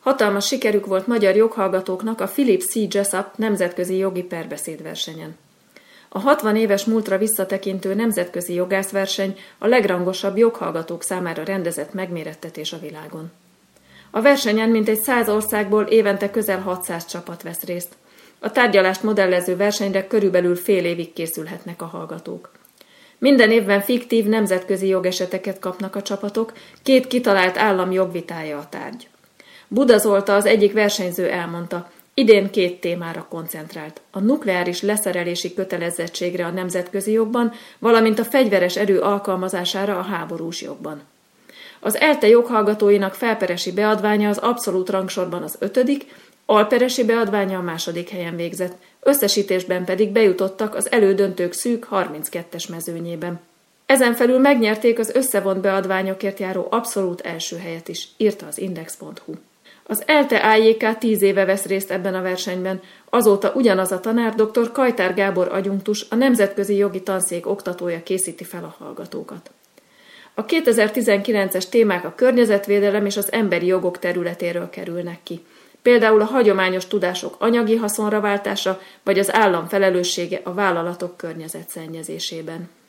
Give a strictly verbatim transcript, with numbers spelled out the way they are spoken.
Hatalmas sikerük volt magyar joghallgatóknak a Philip C. Jessup nemzetközi jogi perbeszédversenyen. A hatvan éves múltra visszatekintő nemzetközi jogászverseny a legrangosabb joghallgatók számára rendezett megmérettetés a világon. A versenyen mintegy száz országból évente közel hatszáz csapat vesz részt. A tárgyalást modellező versenyre körülbelül fél évig készülhetnek a hallgatók. Minden évben fiktív nemzetközi jogeseteket kapnak a csapatok, két kitalált állam jogvitája a tárgy. Buda Zolta, az egyik versenyző elmondta, idén két témára koncentrált, a nukleáris leszerelési kötelezettségre a nemzetközi jogban, valamint a fegyveres erő alkalmazására a háborús jogban. Az ELTE joghallgatóinak felperesi beadványa az abszolút rangsorban az ötödik, alperesi beadványa a második helyen végzett, összesítésben pedig bejutottak az elődöntők szűk harminckettes mezőnyében. Ezen felül megnyerték az összevont beadványokért járó abszolút első helyet is, írta az index pont hu. Az ELTE á jé ká tíz éve vesz részt ebben a versenyben, azóta ugyanaz a tanár, dr. Kajtár Gábor adjunktus, a Nemzetközi Jogi Tanszék oktatója készíti fel a hallgatókat. A kétezer-tizenkilences témák a környezetvédelem és az emberi jogok területéről kerülnek ki. Például a hagyományos tudások anyagi haszonra váltása, vagy az állam felelőssége a vállalatok környezetszennyezésében.